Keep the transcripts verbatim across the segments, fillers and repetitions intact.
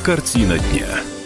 Картина дня.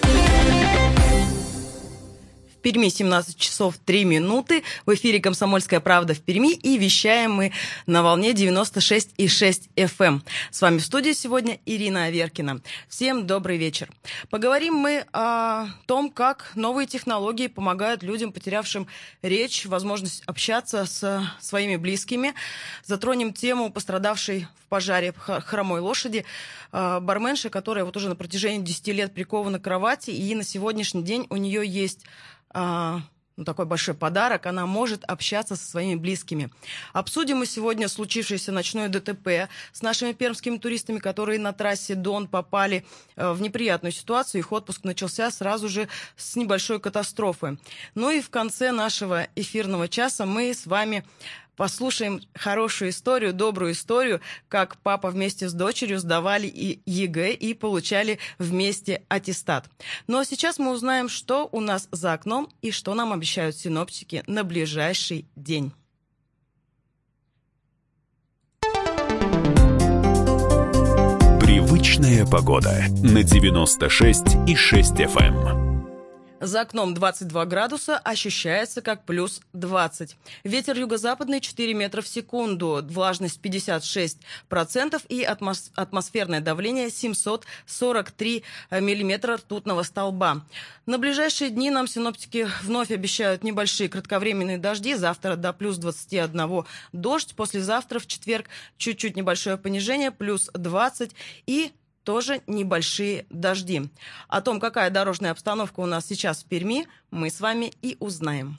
В Перми семнадцать часов три минуты. В эфире «Комсомольская правда» в Перми. И вещаем мы на волне девяносто шесть и шесть эф эм. С вами в студии сегодня Ирина Аверкина. Всем добрый вечер. Поговорим мы о том, как новые технологии помогают людям, потерявшим речь, возможность общаться с своими близкими. Затронем тему пострадавшей в пожаре хромой лошади, барменши, которая вот уже на протяжении десяти лет прикована к кровати. И на сегодняшний день у нее есть... ну, такой большой подарок, она может общаться со своими близкими. Обсудим мы сегодня случившееся ночное ДТП с нашими пермскими туристами, которые на трассе Дон попали в неприятную ситуацию. Их отпуск начался сразу же с небольшой катастрофы. Ну и в конце нашего эфирного часа мы с вами послушаем хорошую историю, добрую историю, как папа вместе с дочерью сдавали и ЕГЭ и получали вместе аттестат. Но сейчас мы узнаем, что у нас за окном и что нам обещают синоптики на ближайший день. Привычная погода на девяносто шесть и шесть эф эм. За окном двадцать два градуса, ощущается как плюс двадцать. Ветер юго-западный четыре метра в секунду, влажность пятьдесят шесть процентов и атмос- атмосферное давление семьсот сорок три миллиметра ртутного столба. На ближайшие дни нам синоптики вновь обещают небольшие кратковременные дожди. Завтра до плюс двадцать один дождь, послезавтра в четверг чуть-чуть небольшое понижение, плюс двадцать и тоже небольшие дожди. О том, какая дорожная обстановка у нас сейчас в Перми, мы с вами и узнаем.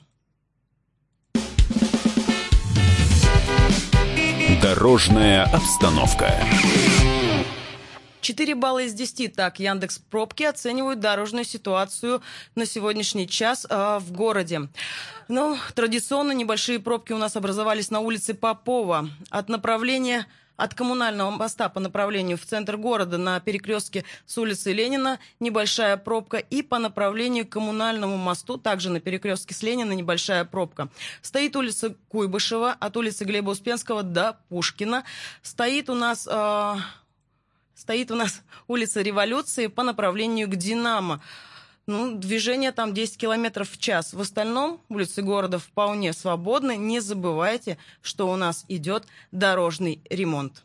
Дорожная обстановка. четыре балла из десяти. Так, Яндекс.Пробки оценивают дорожную ситуацию на сегодняшний час э, в городе. Ну, традиционно небольшие пробки у нас образовались на улице Попова. От направления... От коммунального моста по направлению в центр города на перекрестке с улицы Ленина небольшая пробка. И по направлению к коммунальному мосту, также на перекрестке с Ленина, небольшая пробка. Стоит улица Куйбышева от улицы Глеба Успенского до Пушкина. Стоит у нас, э, стоит у нас улица Революции по направлению к Динамо. Ну, движение там десять километров в час. В остальном улицы города вполне свободны. Не забывайте, что у нас идет дорожный ремонт.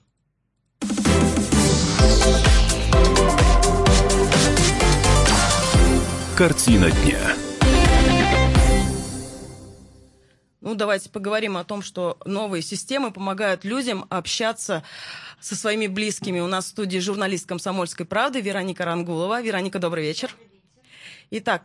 Картина дня. Ну, давайте поговорим о том, что новые системы помогают людям общаться со своими близкими. У нас в студии журналист «Комсомольской правды» Вероника Рангулова. Вероника, добрый вечер. Итак,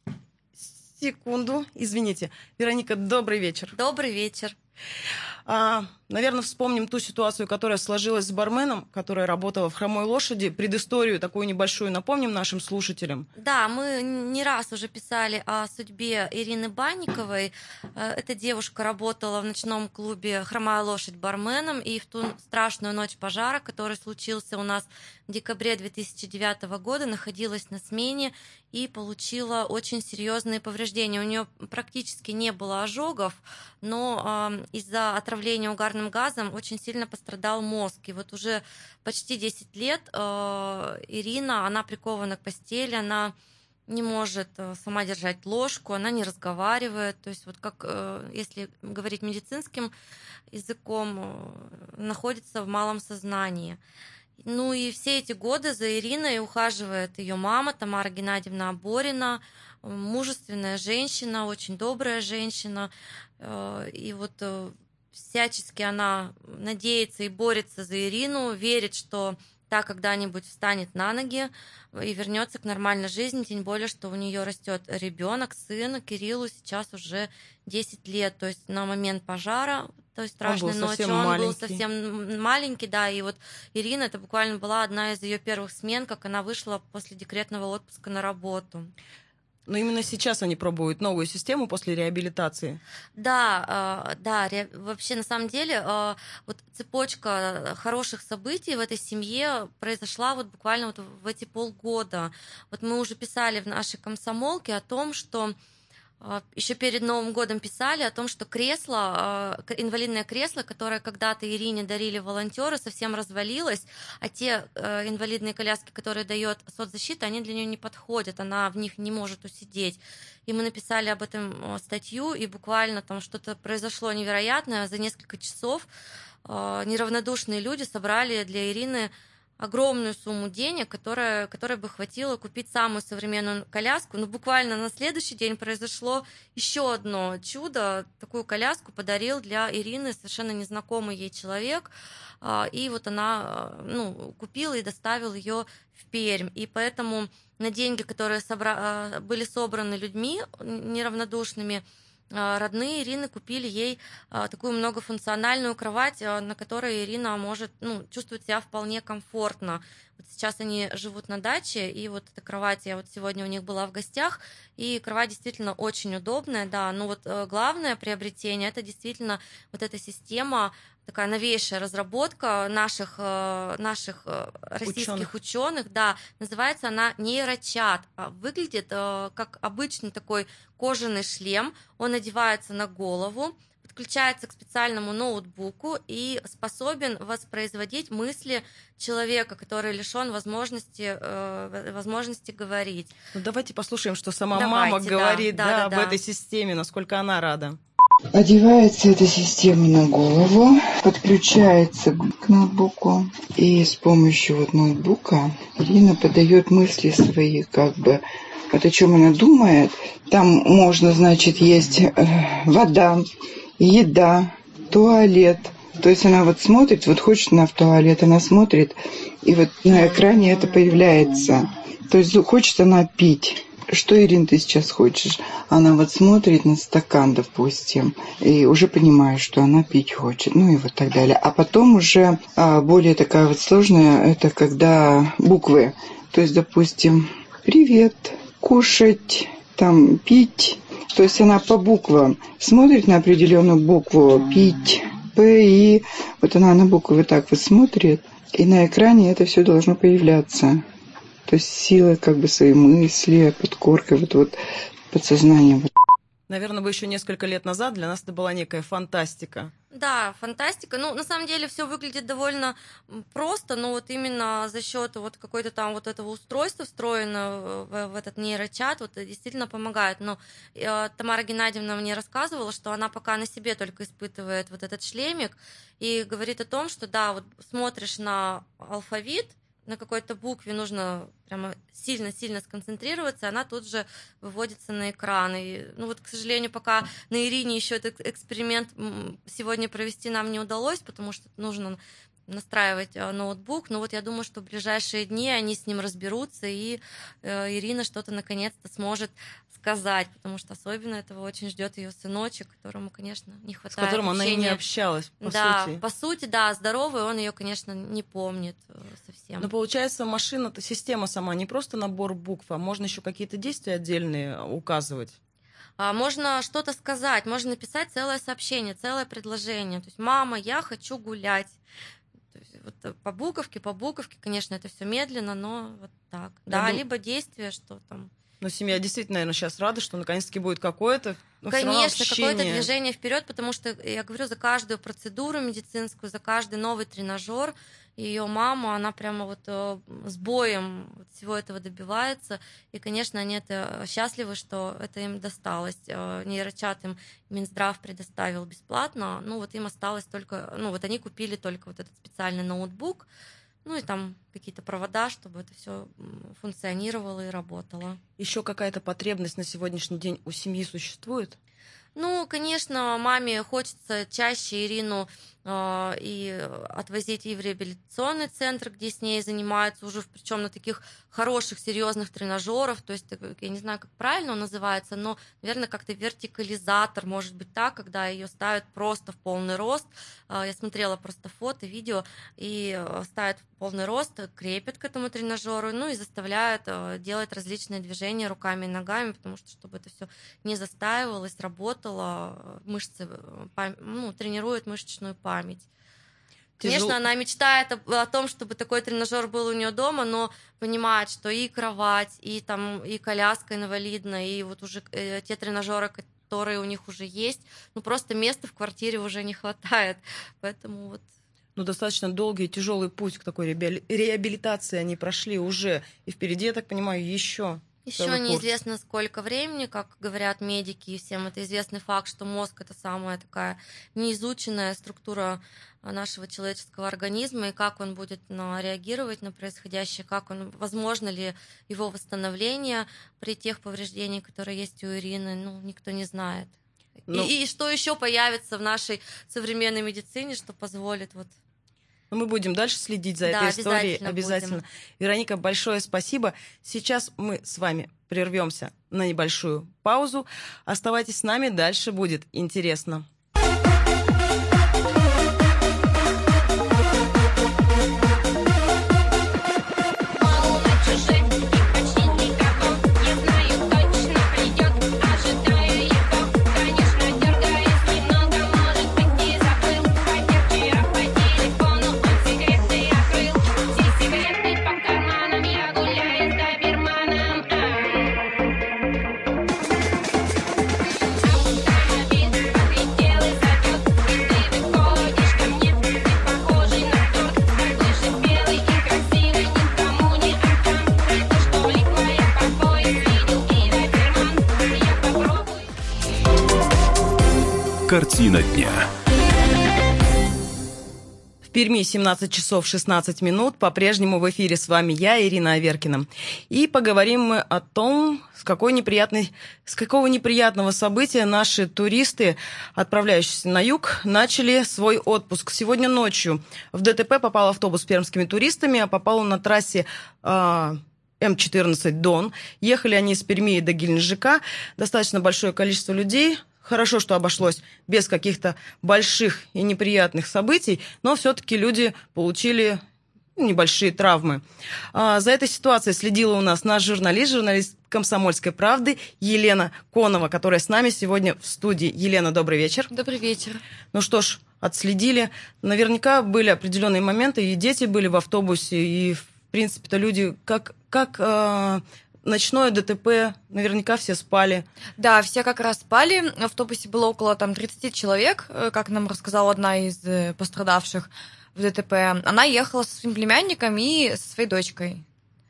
секунду, извините. Вероника, добрый вечер. Добрый вечер. А, наверное, вспомним ту ситуацию, которая сложилась с барменом, которая работала в хромой лошади. Предысторию такую небольшую напомним нашим слушателям. Да, мы не раз уже писали о судьбе Ирины Банниковой. Эта девушка работала в ночном клубе «Хромая лошадь» барменом, и в ту страшную ночь пожара, который случился у нас в декабре две тысячи девятого года, находилась на смене и получила очень серьезные повреждения. У нее практически не было ожогов, но э, из-за отравления угарным газом очень сильно пострадал мозг. И вот уже почти десять лет э, Ирина, она прикована к постели, она не может сама держать ложку, она не разговаривает. То есть вот как, э, если говорить медицинским языком, э, находится в малом сознании. Ну и все эти годы за Ириной ухаживает ее мама Тамара Геннадьевна Аборина, мужественная женщина, очень добрая женщина. И вот всячески она надеется и борется за Ирину, верит, что та когда-нибудь встанет на ноги и вернется к нормальной жизни, тем более, что у нее растет ребенок, сын, Кириллу сейчас уже десять лет, то есть на момент пожара, той страшной ночи, он маленький. был совсем маленький, да, и вот Ирина, это буквально была одна из ее первых смен, как она вышла после декретного отпуска на работу. Но именно сейчас они пробуют новую систему после реабилитации. Да, да, вообще на самом деле вот цепочка хороших событий в этой семье произошла вот буквально вот в эти полгода. Вот мы уже писали в нашей комсомолке о том, что еще перед Новым годом писали о том, что кресло, инвалидное кресло, которое когда-то Ирине дарили волонтеры, совсем развалилось, а те инвалидные коляски, которые дает соцзащита, они для нее не подходят, она в них не может усидеть. И мы написали об этом статью, и буквально там что-то произошло невероятное. За несколько часов неравнодушные люди собрали для Ирины огромную сумму денег, которая, которая бы хватило купить самую современную коляску. Но буквально на следующий день произошло еще одно чудо. Такую коляску подарил для Ирины совершенно незнакомый ей человек. И вот она ну, купила и доставила ее в Пермь. И поэтому на деньги, которые собра... были собраны людьми неравнодушными, родные Ирины купили ей такую многофункциональную кровать, на которой Ирина может ну, чувствовать себя вполне комфортно. Вот сейчас они живут на даче, и вот эта кровать, я вот сегодня у них была в гостях, и кровать действительно очень удобная, да, но вот главное приобретение – это действительно вот эта система, такая новейшая разработка наших, наших российских ученых, да, называется она нейрочат. Выглядит как обычный такой кожаный шлем, он надевается на голову, подключается к специальному ноутбуку и способен воспроизводить мысли человека, который лишен возможности, э, возможности говорить. Ну, давайте послушаем, что сама Давайте, мама говорит да, да, да, об да. этой системе, насколько она рада. Одевается эта система на голову, подключается к ноутбуку, и с помощью вот ноутбука Ирина подает мысли свои, как бы, вот о чем она думает. Там можно, значит, есть э, вода, еда, туалет. То есть она вот смотрит, вот хочет она в туалет, она смотрит, и вот на экране это появляется. То есть хочет она пить. Что, Ирина, ты сейчас хочешь? Она вот смотрит на стакан, допустим, и уже понимает, что она пить хочет, ну и вот так далее. А потом уже а, более такая вот сложная, это когда буквы. То есть, допустим, привет, кушать, там, пить. То есть она по буквам смотрит на определенную букву, пить, п, и вот она на буквы вот так вот смотрит, и на экране это все должно появляться. То есть силой как бы своей мысли, подкоркой, вот, вот подсознанием. Наверное, бы еще несколько лет назад для нас это была некая фантастика. Да, фантастика. Ну, на самом деле все выглядит довольно просто, но вот именно за счет вот какой-то там вот этого устройства, встроенного в, в этот нейрочат, вот это действительно помогает. Но э, Тамара Геннадьевна мне рассказывала, что она пока на себе только испытывает вот этот шлемик и говорит о том, что да, вот смотришь на алфавит, на какой-то букве нужно прямо сильно-сильно сконцентрироваться, она тут же выводится на экран. И, ну вот, к сожалению, пока на Ирине еще этот эксперимент сегодня провести нам не удалось, потому что нужно настраивать ноутбук. Но вот я думаю, что в ближайшие дни они с ним разберутся, и э, Ирина что-то наконец-то сможет сказать, потому что особенно этого очень ждет ее сыночек, которому, конечно, не хватает С которым общения. она и не общалась, по да, сути. по сути, да, здоровый, он ее, конечно, не помнит совсем. Но получается, машина-то, система сама не просто набор букв, а можно еще какие-то действия отдельные указывать. Можно что-то сказать, можно написать целое сообщение, целое предложение. То есть, мама, я хочу гулять. То есть, вот по буковке, по буковке, конечно, это все медленно, но вот так. Да, думаю... либо действие, что там. Но семья действительно, наверное, сейчас рада, что наконец-таки будет какое-то, ну, конечно, какое-то движение вперед, потому что, я говорю, за каждую процедуру медицинскую, за каждый новый тренажер, ее мама, она прямо вот с боем всего этого добивается, и, конечно, они это счастливы, что это им досталось. Нейрочат им Минздрав предоставил бесплатно, ну вот им осталось только, ну вот они купили только вот этот специальный ноутбук, ну и там какие-то провода, чтобы это все функционировало и работало. Еще какая-то потребность на сегодняшний день у семьи существует? Ну, конечно, маме хочется чаще Ирину э, и отвозить и в реабилитационный центр, где с ней занимаются уже, причем на таких хороших, серьезных тренажеров. То есть, я не знаю, как правильно он называется, но, наверное, как-то вертикализатор, может быть так, когда ее ставят просто в полный рост. Э, я смотрела просто фото, видео, и ставят в полный рост, крепят к этому тренажеру, ну и заставляют э, делать различные движения руками и ногами, потому что, чтобы это все не застаивалось, работало, мышцы, ну, тренирует мышечную память. Конечно, Тяжело. она мечтает о, о том, чтобы такой тренажер был у нее дома, но понимает, что и кровать, и там и коляска инвалидная, и вот уже э, те тренажеры, которые у них уже есть, ну просто места в квартире уже не хватает, поэтому вот. Ну, достаточно долгий и тяжелый путь к такой реабилитации они прошли уже, и впереди, я так понимаю, еще. Еще неизвестно сколько времени, как говорят медики, и всем это известный факт, что мозг — это самая такая неизученная структура нашего человеческого организма, и как он будет на, реагировать на происходящее, как он, возможно ли его восстановление при тех повреждениях, которые есть у Ирины, ну, никто не знает. Ну, и, и что еще появится в нашей современной медицине, что позволит вот. Мы будем дальше следить за да, этой историей. Обязательно. Обязательно. Будем. Вероника, большое спасибо. Сейчас мы с вами прервемся на небольшую паузу. Оставайтесь с нами, дальше будет интересно. Картина дня. В Перми семнадцать часов шестнадцать минут. По-прежнему в эфире с вами я, Ирина Аверкина. И поговорим мы о том, с, какой неприятной, с какого неприятного события наши туристы, отправляющиеся на юг, начали свой отпуск. Сегодня ночью в ДТП попал автобус с пермскими туристами, а попал он на трассе э, эм четырнадцать Дон. Ехали они из Перми до Геленджика. Достаточно большое количество людей. Хорошо, что обошлось без каких-то больших и неприятных событий, но все-таки люди получили небольшие травмы. За этой ситуацией следила у нас наш журналист, журналист «Комсомольской правды» Елена Конова, которая с нами сегодня в студии. Елена, добрый вечер. Добрый вечер. Ну что ж, отследили. Наверняка были определенные моменты, и дети были в автобусе, и, в принципе-то, люди как... как ночное ДТП, наверняка все спали. Да, все как раз спали. В автобусе было около там, тридцать человек, как нам рассказала одна из пострадавших в ДТП. Она ехала со своим племянником и со своей дочкой.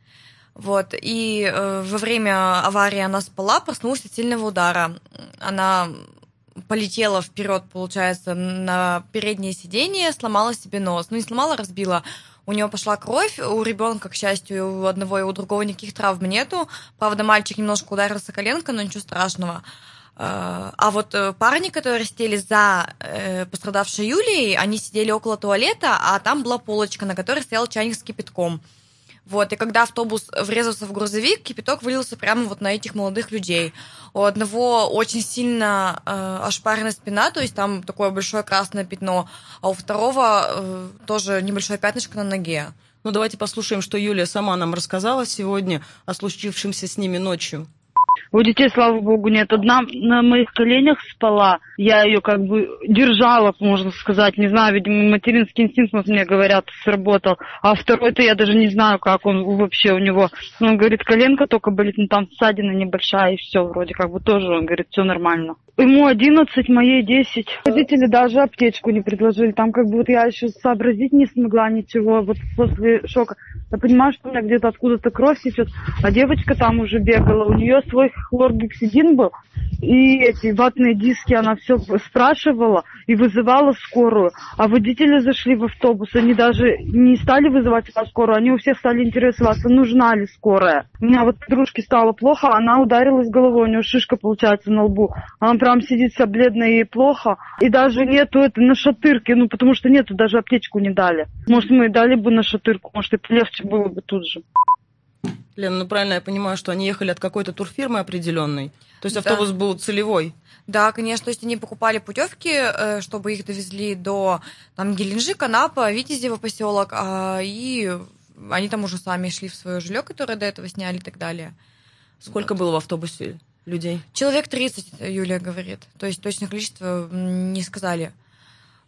Вот. И э, во время аварии она спала, проснулась от сильного удара. Она полетела вперед, получается, на переднее сиденье, сломала себе нос. Ну, не сломала, разбила. У нее пошла кровь, у ребенка, к счастью, у одного и у другого никаких травм нету. Правда, мальчик немножко ударился коленкой, но ничего страшного. А вот парни, которые сидели за пострадавшей Юлией, они сидели около туалета, а там была полочка, на которой стоял чайник с кипятком. Вот, и когда автобус врезался в грузовик, кипяток вылился прямо вот на этих молодых людей. У одного очень сильно э, ошпарена спина, то есть там такое большое красное пятно, а у второго э, тоже небольшое пятнышко на ноге. Ну, давайте послушаем, что Юлия сама нам рассказала сегодня о случившемся с ними ночью. У детей, слава богу, нет. Одна на моих коленях спала. Я ее как бы держала, можно сказать. Не знаю, видимо, материнский инстинкт, вот мне говорят, сработал. А второй-то я даже не знаю, как он вообще у него. Ну, он говорит, коленка только болит, ну там ссадина небольшая, и все вроде как бы тоже, он говорит, все нормально. Ему одиннадцать, моей десять. Родители даже аптечку не предложили. Там как бы вот я еще сообразить не смогла ничего. Вот после шока. Я понимаю, что у меня где-то откуда-то кровь течет, а девочка там уже бегала. У нее свой хлоргексидин был, и эти ватные диски, она все спрашивала и вызывала скорую. А водители зашли в автобус, они даже не стали вызывать скорую, они у всех стали интересоваться, нужна ли скорая. У меня вот подружке стало плохо, она ударилась головой, у нее шишка, получается, на лбу. Она прям сидит вся бледная и плохо. И даже нету это на шатырке, ну потому что нету, даже аптечку не дали. Может, мы и дали бы на шатырку, может, и полегче было бы тут же. Лена, ну правильно я понимаю, что они ехали от какой-то турфирмы определенной? То есть автобус да. был целевой? Да, конечно. То есть они покупали путевки, чтобы их довезли до там, Геленджика, Анапа, Витязева поселок, и они там уже сами шли в свое жилье, которое до этого сняли и так далее. Сколько вот. было в автобусе людей? Человек тридцать, Юлия говорит. То есть точное количество не сказали.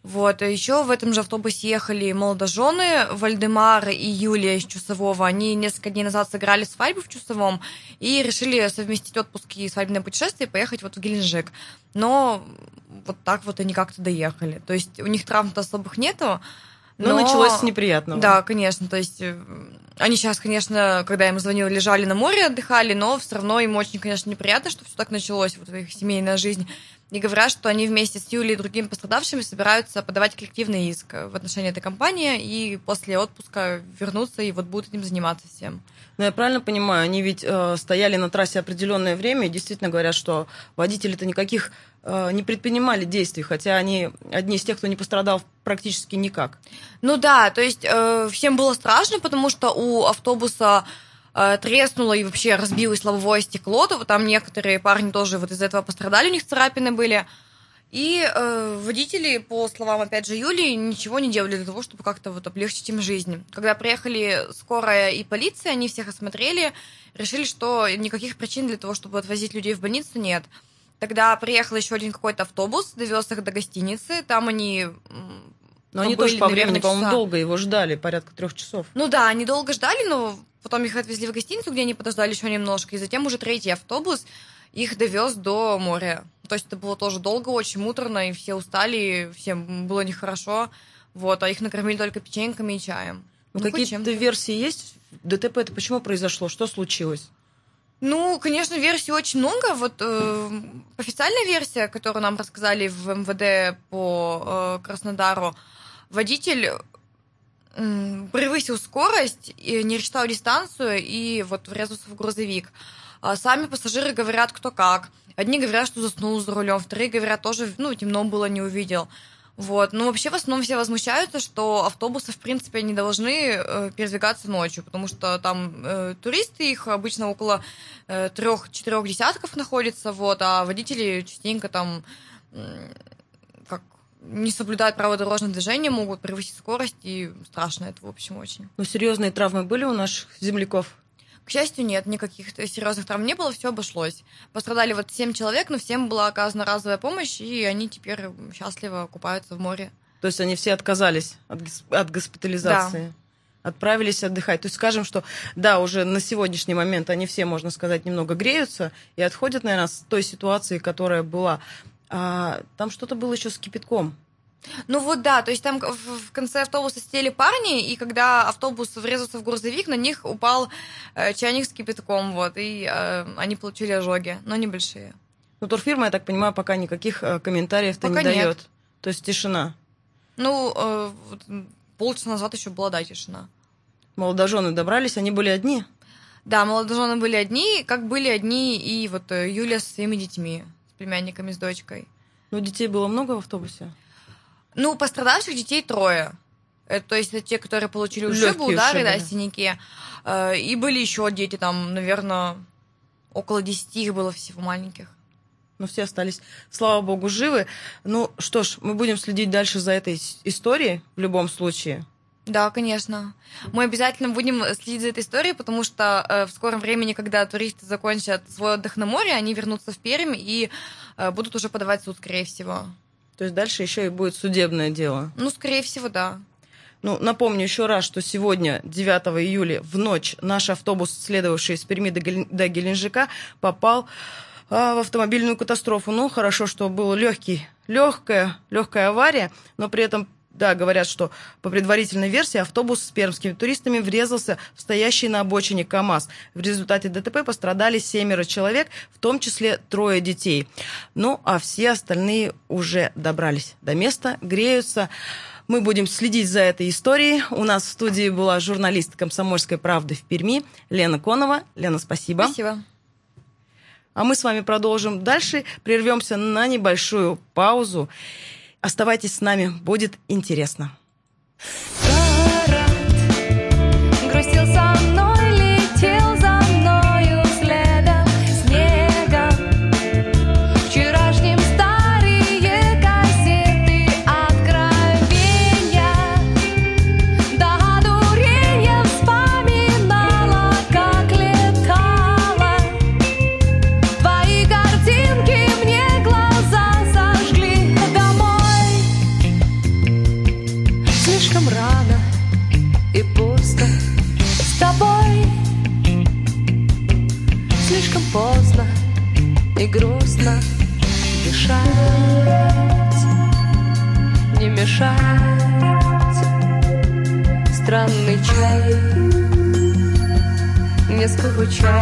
Вот. Еще в этом же автобусе ехали молодожены Вальдемар и Юлия из Чусового. Они несколько дней назад сыграли свадьбу в Чусовом и решили совместить отпуск и свадебное путешествие и поехать вот в Геленджик. Но вот так вот они как-то доехали. То есть у них травм-то особых нету. Но, но началось с неприятного. Да, конечно. То есть они сейчас, конечно, когда я им звонила, лежали на море, отдыхали, но все равно им очень, конечно, неприятно, что все так началось, вот их семейная жизнь. И говорят, что они вместе с Юлей и другими пострадавшими собираются подавать коллективный иск в отношении этой компании и после отпуска вернуться и вот будут этим заниматься всем. Ну, я правильно понимаю, они ведь э, стояли на трассе определенное время и действительно говорят, что водители-то никаких э, не предпринимали действий, хотя они одни из тех, кто не пострадал практически никак. Ну да, то есть э, всем было страшно, потому что у автобуса треснуло и вообще разбилось лобовое стекло, то там некоторые парни тоже вот из этого пострадали, у них царапины были. И э, водители, по словам, опять же, Юлии, ничего не делали для того, чтобы как-то вот облегчить им жизнь. Когда приехали скорая и полиция, они всех осмотрели, решили, что никаких причин для того, чтобы отвозить людей в больницу, нет. Тогда приехал еще один какой-то автобус, довез их до гостиницы, там они... Но они тоже по времени, по-моему, долго его ждали, порядка трех часов. Ну да, они долго ждали, но потом их отвезли в гостиницу, где они подождали еще немножко, и затем уже третий автобус их довез до моря. То есть это было тоже долго, очень муторно, и все устали, всем было нехорошо, вот, а их накормили только печеньками и чаем. Ну, ну какие-то версии есть? ДТП это почему произошло? Что случилось? Ну, конечно, версий очень много. Вот э, официальная версия, которую нам рассказали в эм вэ дэ по э, Краснодару, водитель э, превысил скорость, и не рассчитал дистанцию и вот врезался в грузовик. А сами пассажиры говорят кто как. Одни говорят, что заснул за рулем, вторые говорят, тоже, ну, темно было, не увидел. Вот. Но вообще в основном все возмущаются, что автобусы, в принципе, не должны э, передвигаться ночью, потому что там э, туристы, их обычно около э, трех-четырех десятков находится, вот, а водители частенько там э, как не соблюдают правила дорожного движения, могут превысить скорость, и страшно это, в общем, очень. Ну, серьезные травмы были у наших земляков? К счастью, нет, никаких серьезных травм не было, все обошлось. Пострадали вот семь человек, но всем была оказана разовая помощь, и они теперь счастливо купаются в море. То есть они все отказались от, от госпитализации? Да. Отправились отдыхать. То есть скажем, что да, уже на сегодняшний момент они все, можно сказать, немного греются и отходят, наверное, с той ситуации, которая была. А там что-то было еще с кипятком. Ну вот да, то есть там в конце автобуса сидели парни, и когда автобус врезался в грузовик, на них упал э, чайник с кипятком, вот, и э, они получили ожоги, но небольшие. Ну, турфирма, я так понимаю, пока никаких э, комментариев-то пока не нет. дает. То есть тишина. Ну, э, вот, полчаса назад еще была, да, тишина. Молодожены добрались, они были одни? Да, молодожены были одни, как были одни и вот Юля со своими детьми, с племянниками, с дочкой. Ну, детей было много в автобусе? Ну, пострадавших детей трое. Это, то есть это те, которые получили ушибы, удары, да, синяки. И были еще дети, там, наверное, около десяти их было всего маленьких. Ну, все остались, слава богу, живы. Ну, что ж, мы будем следить дальше за этой историей в любом случае. Да, конечно. Мы обязательно будем следить за этой историей, потому что э, в скором времени, когда туристы закончат свой отдых на море, они вернутся в Пермь и э, будут уже подавать в суд, скорее всего. То есть дальше еще и будет судебное дело? Ну, скорее всего, да. Ну, напомню еще раз, что сегодня, девятого июля, в ночь, наш автобус, следовавший из Перми до, Гелен... до Геленджика, попал а, в автомобильную катастрофу. Ну, хорошо, что была легкий, легкая, легкая авария, но при этом, да, говорят, что по предварительной версии автобус с пермскими туристами врезался в стоящий на обочине КАМАЗ. В результате ДТП пострадали семеро человек, в том числе трое детей. Ну, а все остальные уже добрались до места, греются. Мы будем следить за этой историей. У нас в студии была журналист «Комсомольской правды» в Перми Лена Конова. Лена, спасибо. Спасибо. А мы с вами продолжим дальше. Прервемся на небольшую паузу. Оставайтесь с нами, будет интересно. Грустил со мной, летел за мною следом снегом. Вчерашним старые кассеты откровения. До дурения вспоминала, как летала. Твои картинки мне глаза зажгли. Домой Странный чай, не скучай.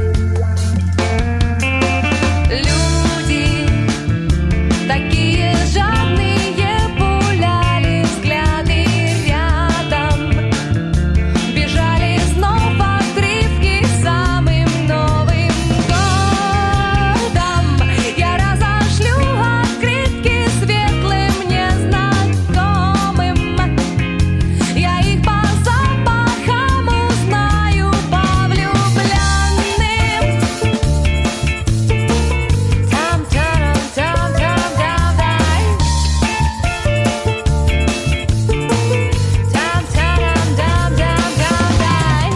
Люди такие жадные, пуляли взгляды рядом, бежали снова в дрифки самым новым годом. Я разошлю открытки светлым незнакомым, я их по запахам узнаю по влюбленным. Там-тарам-там-там-там-дай. Там-тарам-там-там-там-дай.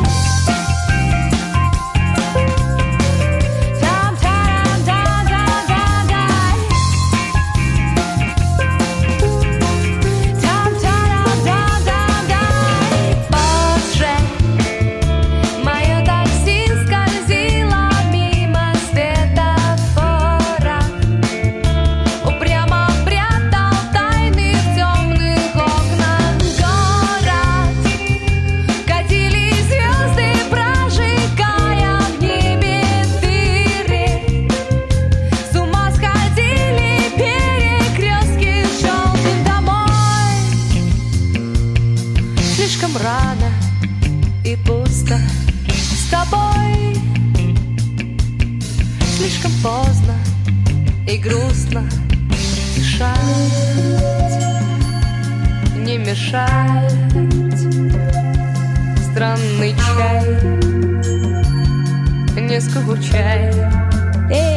Там-тарам-там-там-там-дай. Позже мое такси скользило мимо светофора, упрямо прятал тайны в темных окнах город. Катились звезды, прожигая в небе дыры. С ума сходили перекрестки, шел ты домой. Слишком рано и пусто с тобой, слишком поздно и грустно дышать, не мешать. Странный чай, не скучай. Эй!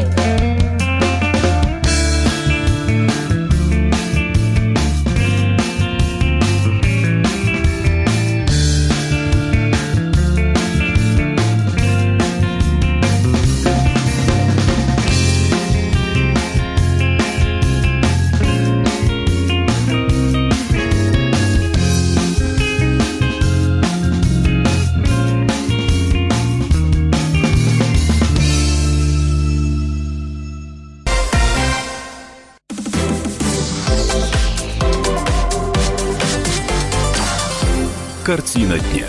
Картина дня.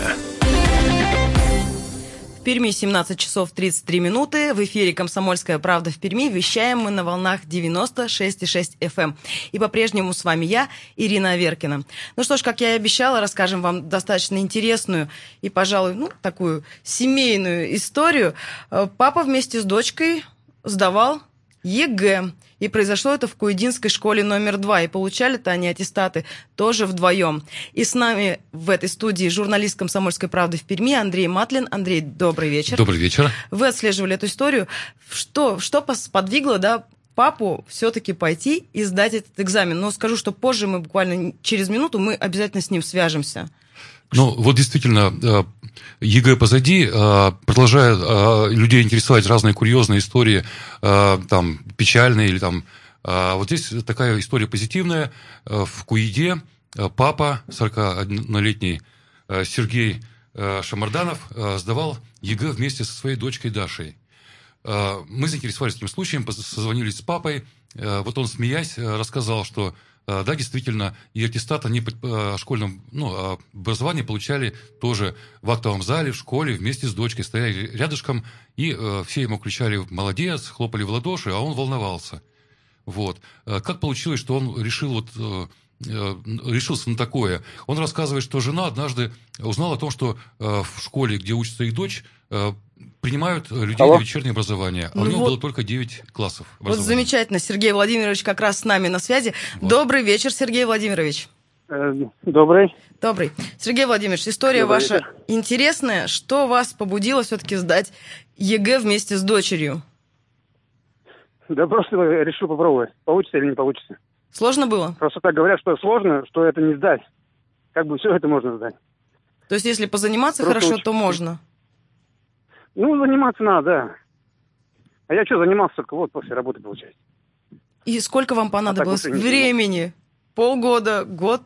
В Перми семнадцать часов тридцать три минуты. В эфире «Комсомольская правда» в Перми. Вещаем мы на волнах девяносто шесть и шесть эф эм. И по-прежнему с вами я, Ирина Аверкина. Ну что ж, как я и обещала, расскажем вам достаточно интересную и, пожалуй, ну, такую семейную историю. Папа вместе с дочкой сдавал ЕГЭ. И произошло это в Куйдинской школе номер два. И получали-то они аттестаты тоже вдвоем. И с нами в этой студии журналист «Комсомольской правды» в Перми Андрей Матлин. Андрей, добрый вечер. Добрый вечер. Вы отслеживали эту историю. Что, что сподвигло, да, папу все-таки пойти и сдать этот экзамен? Но скажу, что позже мы буквально через минуту мы обязательно с ним свяжемся. Ну, вот действительно, ЕГЭ позади, продолжают людей интересовать разные курьезные истории, там, печальные или там... Вот здесь такая история позитивная. В Куйде папа, сорокаоднолетний Сергей Шамарданов, сдавал ЕГЭ вместе со своей дочкой Дашей. Мы заинтересовались этим случаем, созвонились с папой. Вот он, смеясь, рассказал, что да, действительно, и аттестат они по школьному, ну, образованию получали тоже в актовом зале, в школе, вместе с дочкой, стояли рядышком, и э, все ему кричали «молодец», хлопали в ладоши, а он волновался. Вот. Как получилось, что он решил вот... Э, решился на такое? Он рассказывает, что жена однажды узнала о том, что э, в школе, где учится их дочь, э, принимают людей Алло. на вечернее образование, а ну у него вот. было только девять классов образования. Вот замечательно. Сергей Владимирович как раз с нами на связи. Вот. Добрый вечер, Сергей Владимирович. Э, добрый. Добрый. Сергей Владимирович, история добрый ваша вечер. Интересная. Что вас побудило все-таки сдать ЕГЭ вместе с дочерью? Да просто решил попробовать, получится или не получится. Сложно было? Просто так говорят, что сложно, что это не сдать. Как бы все это можно сдать. То есть если позаниматься просто хорошо, уч... то можно? Ну, заниматься надо, да. А я что, занимался только вот после работы, получается. И сколько вам понадобилось а времени? Полгода, год?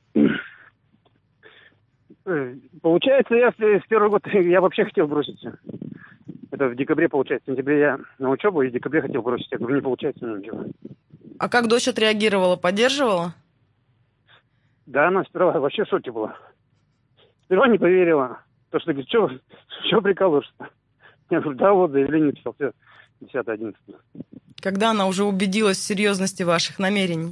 Получается, я в первый год я вообще хотел бросить. Это в декабре, получается. В сентябре я на учебу, и в декабре хотел бросить. Я говорю, не получается ничего. А как дочь отреагировала? Поддерживала? Да, она сперва вообще в шоке была. сперва не поверила. То, что говорит, что, что прикалываешься? Я говорю, да, вот, заявление писал, все, десятое одиннадцатое. Когда она уже убедилась в серьезности ваших намерений?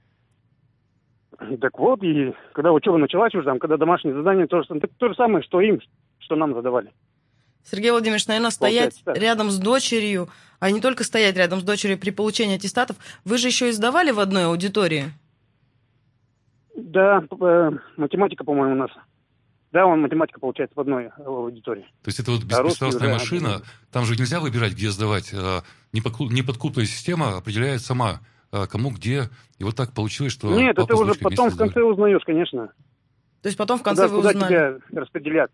Так вот, и когда учеба началась уже, там, когда домашние задания, то, же- так то же самое, что им, что нам задавали. Сергей Владимирович, наверное, стоять Получается так. рядом с дочерью, а не только стоять рядом с дочерью при получении аттестатов, вы же еще и сдавали в одной аудитории? Да, э, математика, по-моему, у нас. Да, он математика, получается, в одной аудитории. То есть это вот А русский беспристрастная уже машина, один. там же нельзя выбирать, где сдавать. А, неподку- Неподкупная система определяет сама, а, кому где. И вот так получилось, что Нет, папа это с уже дочкой потом вместе в конце узнаешь, конечно. То есть потом в конце Куда, вы куда узнали? тебя распределят.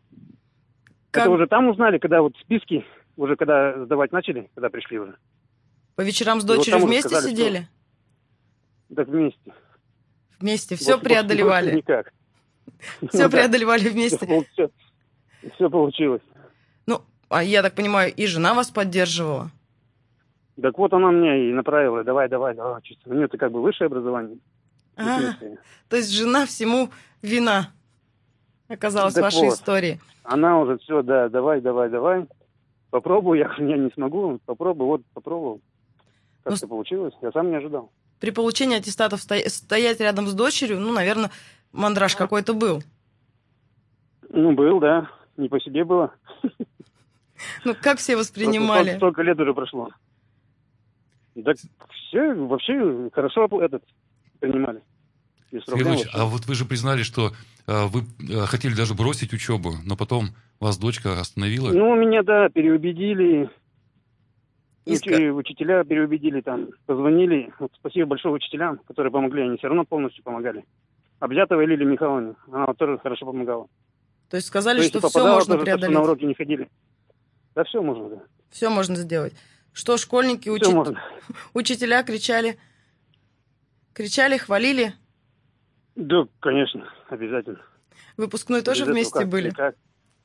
Как- Это уже там узнали, когда вот списки, уже когда сдавать начали, когда пришли уже. По вечерам с И вот дочерью там уже вместе сказали, сидели? Так вместе. Вместе, все Вот больше- преодолевали? больше никак. Все Ну да. преодолевали вместе? Все, все получилось. Ну, а я так понимаю, и жена вас поддерживала? Так вот она меня и направила, давай, давай, давай. учиться. У нее-то как бы высшее образование. А, медицинское. то есть жена всему вина оказалась в Так вашей вот. истории. Она уже все, да, давай, давай, давай. Попробую, я, я не смогу, попробую, вот попробовал. Как-то Ну, получилось, я сам не ожидал. При получении аттестатов сто- стоять рядом с дочерью, ну, наверное, мандраж какой-то был. Ну, был, да, не по себе было. Ну, как все Просто воспринимали? столько, столько лет уже прошло. Да все вообще хорошо этот принимали. Без Сергей проблем Владимирович, вообще. а вот вы же признали, что а, вы а, хотели даже бросить учебу, но потом вас дочка остановила. Ну, меня, да, переубедили. Иска- Учи- Учителя переубедили там, позвонили. Вот спасибо большое учителям, которые помогли. Они все равно полностью помогали. Обзятовой Лилии Михайловне, она вот тоже хорошо помогала. То есть сказали, То что если все попадала, можно тоже, то, что преодолеть, на уроки не ходили. Да все можно, да. все можно сделать. Что школьники, Все учи- можно. учителя кричали, кричали, хвалили. Да, конечно, обязательно. Выпускной тоже Без этого вместе как- были? никак.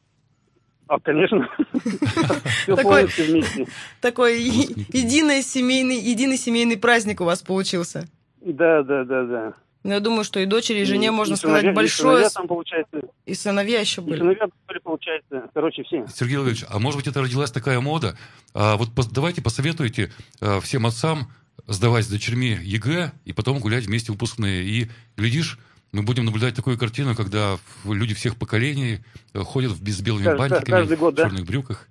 А, конечно. Все Такой- полностью вместе. Такой е- единый семейный, единый семейный праздник у вас получился. Да, да, да, да. Но я думаю, что и дочери, и жене, И- можно и сказать, сыновья- и большое... сыновья с- там, получается, И сыновья еще и были. сыновья были, получается, короче, все. Сергей Владимирович, а может быть, это родилась такая мода? А вот пос- давайте посоветуйте а, всем отцам сдавать с дочерьми ЕГЭ и потом гулять вместе выпускные. И, глядишь, мы будем наблюдать такую картину, когда в- люди всех поколений э, ходят в- с белыми Каждый- бантиками, каждый год, в да? черных брюках.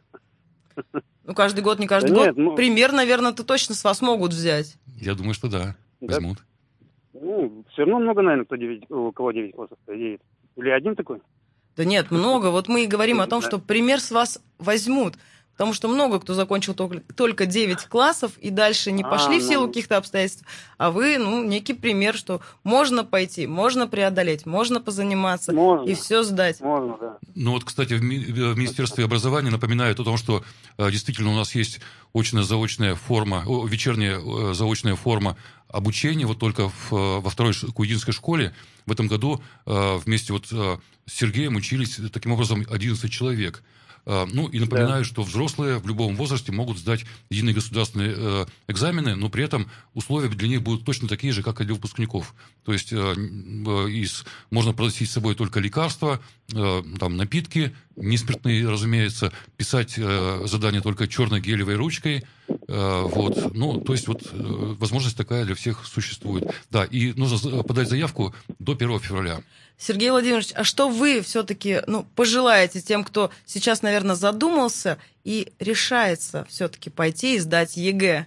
Ну, каждый год, не каждый Да год. нет, ну- Пример, наверное-то точно с вас могут взять. Я думаю, что да, Да. возьмут. Ну, все равно много, наверное, кто девять, у кого девять классов едет. Или один такой? Да нет, много. Вот мы и говорим о том, Да. что пример с вас возьмут. Потому что много кто закончил только, только девять классов и дальше не А, пошли в силу ну. каких-то обстоятельств. А вы, ну, некий пример, что можно пойти, можно преодолеть, можно позаниматься Можно. и все сдать. Можно, да. Ну вот, кстати, в Ми- в Министерстве образования напоминают о том, что э, действительно у нас есть очно-заочная форма, о, вечерняя э, заочная форма обучения, вот только в, э, во второй ш- куидинской школе в этом году э, вместе вот э, с Сергеем учились таким образом одиннадцать человек. Э, Ну и напоминаю, что взрослые в любом возрасте могут сдать единые государственные э, экзамены, но при этом условия для них будут точно такие же, как и для выпускников. То есть э, э, из, можно приносить с собой только лекарства, э, там, напитки, не спиртные, разумеется, писать э, задания только черной гелевой ручкой. Э, вот. Ну, то есть вот э, возможность такая для всех существует. Да, и нужно за- подать заявку до первого февраля. Сергей Владимирович, а что вы все-таки ну, пожелаете тем, кто сейчас, наверное, задумался и решается все-таки пойти и сдать ЕГЭ?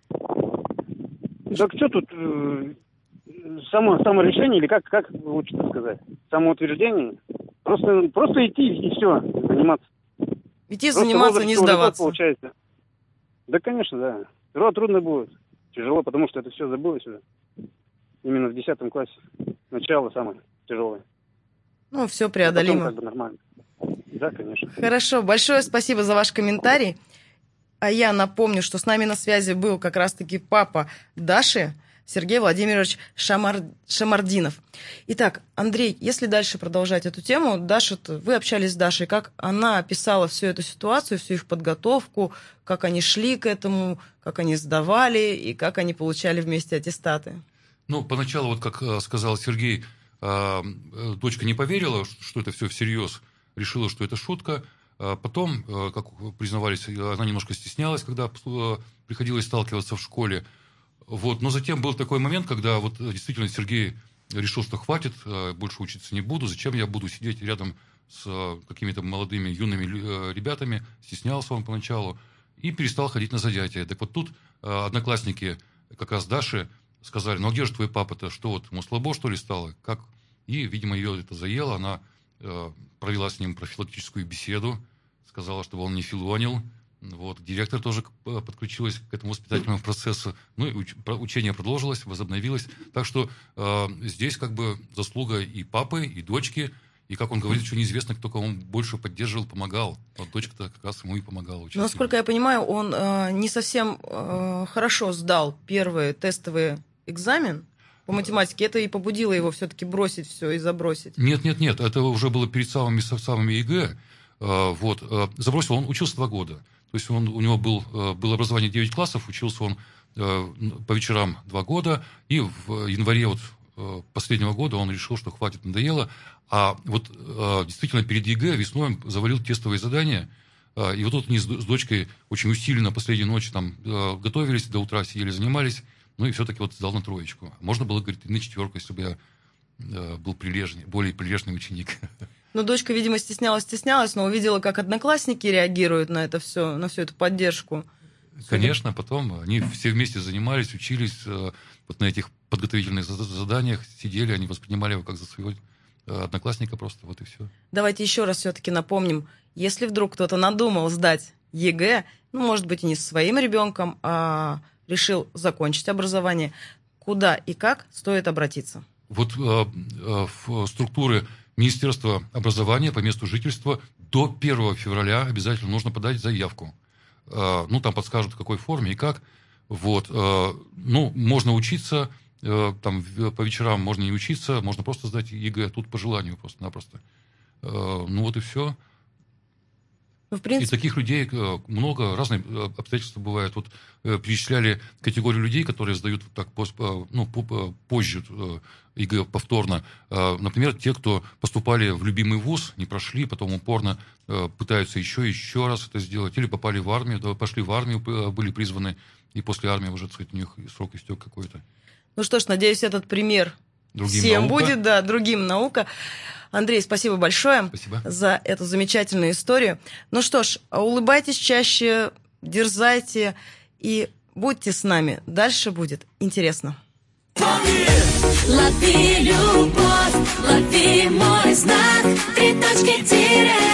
Так что тут, э, само, саморешение или как, как лучше сказать? Самоутверждение? Просто, просто идти и все, заниматься. Идти Просто заниматься, возраст не уже тот сдаваться. получается. Да, конечно, да. Тяжело, трудно будет. Тяжело, потому что это все забылось уже. Именно в десятом классе. Начало самое тяжелое. Ну, все А потом преодолимо. как бы нормально. Да, конечно. Хорошо, большое спасибо за ваш комментарий. А я напомню, что с нами на связи был как раз-таки папа Даши, Сергей Владимирович Шамар... Шамардинов. Итак, Андрей, если дальше продолжать эту тему, Даша, вы общались с Дашей, как она описала всю эту ситуацию, всю их подготовку, как они шли к этому, как они сдавали и как они получали вместе аттестаты. Ну, поначалу, вот как э, сказал Сергей, Дочка не поверила, что это все всерьез, решила, что это шутка. Потом, как признавались, она немножко стеснялась, когда приходилось сталкиваться в школе. Вот. Но затем был такой момент, когда вот действительно Сергей решил, что хватит, больше учиться не буду, зачем я буду сидеть рядом с какими-то молодыми, юными ребятами, стеснялся он поначалу, и перестал ходить на занятия. Так вот тут одноклассники, как раз Даши, сказали: ну а где же твой папа-то, что вот, ему слабо, что ли, стало? Как? И, видимо, ее это заело, она э, провела с ним профилактическую беседу, сказала, чтобы он не филонил. Вот. Директор тоже подключилась к этому воспитательному процессу. Ну и уч- учение продолжилось, возобновилось. Так что э, здесь как бы заслуга и папы, и дочки. И, как он говорит, еще неизвестно, кто кому больше поддерживал, помогал. Вот дочка-то как раз ему и помогала. Но, насколько я понимаю, он э, не совсем э, хорошо сдал первый тестовый экзамен по математике. Это и побудило его все-таки бросить все и забросить. Нет, нет, нет. Это уже было перед самыми, самыми ЕГЭ. Вот. Забросил он, учился два года. То есть он, у него был, было образование девять классов, учился он по вечерам два года. И в январе вот последнего года он решил, что хватит, надоело. А вот действительно перед ЕГЭ весной он завалил тестовые задания. И вот тут они с дочкой очень усиленно последней ночи там готовились, до утра сидели, занимались. Ну и все-таки вот сдал на троечку. Можно было, говорит, и на четверку, если бы я э, был прилежнее, более прилежный ученик. Ну, дочка, видимо, стеснялась, стеснялась, но увидела, как одноклассники реагируют на это все, на всю эту поддержку. Конечно, потом они все вместе занимались, учились э, вот на этих подготовительных заданиях, сидели, они воспринимали его как за своего э, одноклассника просто, вот и все. Давайте еще раз все-таки напомним, если вдруг кто-то надумал сдать ЕГЭ, ну, может быть, и не со своим ребенком, а решил закончить образование, куда и как стоит обратиться? Вот э, э, в структуры Министерства образования по месту жительства до первого февраля обязательно нужно подать заявку. Э, ну, там подскажут, в какой форме и как. Вот. Э, ну, можно учиться, э, там по вечерам можно не учиться, можно просто сдать ЕГЭ, тут по желанию просто-напросто. Э, ну, вот и все. В принципе... И таких людей много, разные обстоятельства бывают. Вот э, перечисляли категорию людей, которые сдают так поз, ну, позже ЕГЭ повторно. Э, например, те, кто поступали в любимый вуз, не прошли, потом упорно э, пытаются еще и еще раз это сделать. Или попали в армию, да, пошли в армию, были призваны, и после армии уже, так сказать, у них срок истек какой-то. Ну что ж, надеюсь, этот пример другим всем наука. будет, да, другим наука. Андрей, спасибо большое спасибо. За эту замечательную историю. Ну что ж, улыбайтесь чаще, дерзайте и будьте с нами. Дальше будет интересно. Лови любовь, лови мой знак, три точки тире.